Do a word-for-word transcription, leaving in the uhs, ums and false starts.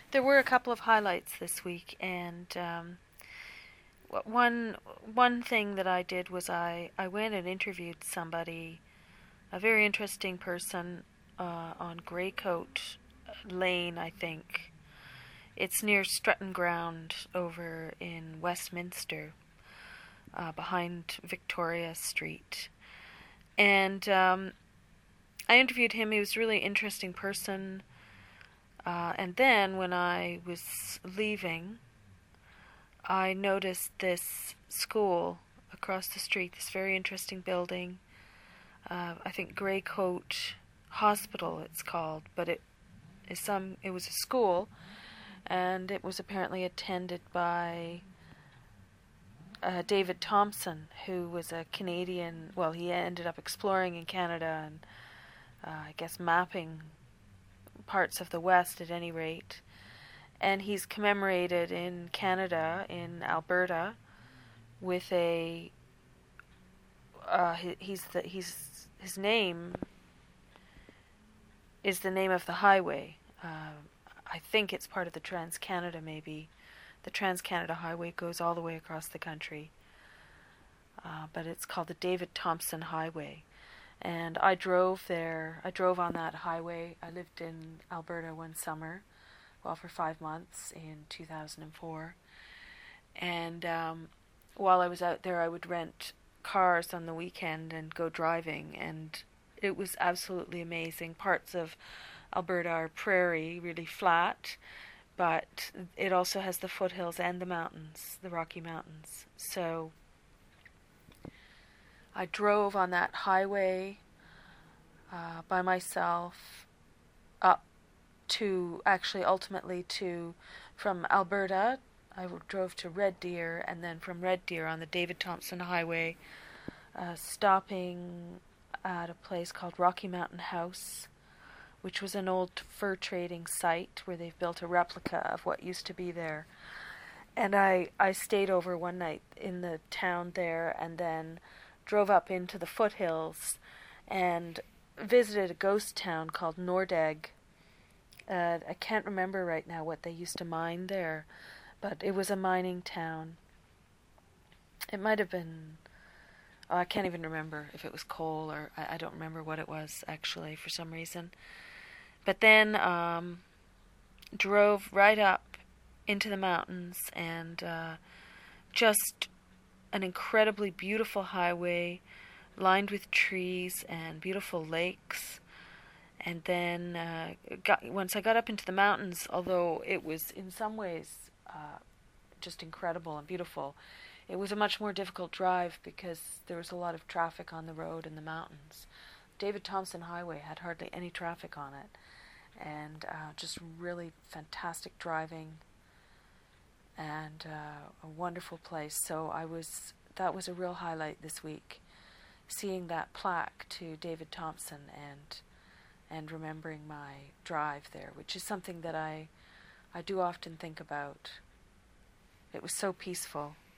There were a couple of highlights this week, and um, one one thing that I did was I, I went and interviewed somebody, a very interesting person, uh, on Greycoat Lane, I think. It's near Strutton Ground over in Westminster, uh, behind Victoria Street. And um, I interviewed him. He was a really interesting person. Uh, and then when I was leaving, I noticed this school across the street, this very interesting building. Uh, I think Greycoat Hospital it's called, but it is some. It was a school, and it was apparently attended by uh, David Thompson, who was a Canadian. Well, he ended up exploring in Canada and uh, I guess mapping parts of the West at any rate. And he's commemorated in Canada, in Alberta, with a. Uh, he, he's the he's his name is the name of the highway. Uh, I think it's part of the Trans-Canada, maybe. The Trans-Canada Highway goes all the way across the country. Uh, but it's called the David Thompson Highway. And I drove there. I drove on that highway. I lived in Alberta one summer, well, for five months in two thousand four. And um, while I was out there, I would rent cars on the weekend and go driving, and it was absolutely amazing. Parts of Alberta are prairie, really flat, but it also has the foothills and the mountains, the Rocky Mountains. So I drove on that highway uh, by myself up to, actually ultimately to, from Alberta, I drove to Red Deer, and then from Red Deer on the David Thompson Highway, uh, stopping at a place called Rocky Mountain House, which was an old fur trading site where they've built a replica of what used to be there. And I, I stayed over one night in the town there, and then drove up into the foothills and visited a ghost town called Nordegg. Uh, I can't remember right now what they used to mine there, but it was a mining town. It might have been, oh, I can't even remember if it was coal or I, I don't remember what it was actually for some reason. But then um, drove right up into the mountains, and uh, just an incredibly beautiful highway lined with trees and beautiful lakes. And then uh, got, once I got up into the mountains, although it was in some ways uh, just incredible and beautiful, it was a much more difficult drive because there was a lot of traffic on the road in the mountains. David Thompson Highway had hardly any traffic on it, and uh, just really fantastic driving and uh, a wonderful place. So I was that was a real highlight this week, seeing that plaque to David Thompson and and remembering my drive there, which is something that I I do often think about. It was so peaceful.